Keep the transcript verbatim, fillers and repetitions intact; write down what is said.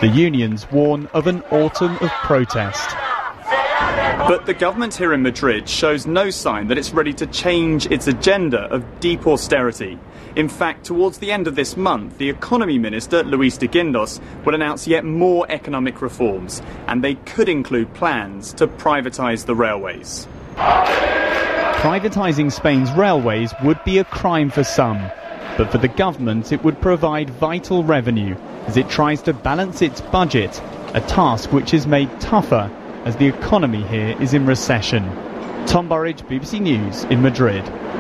The unions warn of an autumn of protest. But the government here in Madrid shows no sign that it's ready to change its agenda of deep austerity. In fact, towards the end of this month, the Economy Minister, Luis de Guindos, will announce yet more economic reforms, and they could include plans to privatise the railways. Privatising Spain's railways would be a crime for some, but for the government it would provide vital revenue as it tries to balance its budget, a task which is made tougher as the economy here is in recession. Tom Burridge, B B C News in Madrid.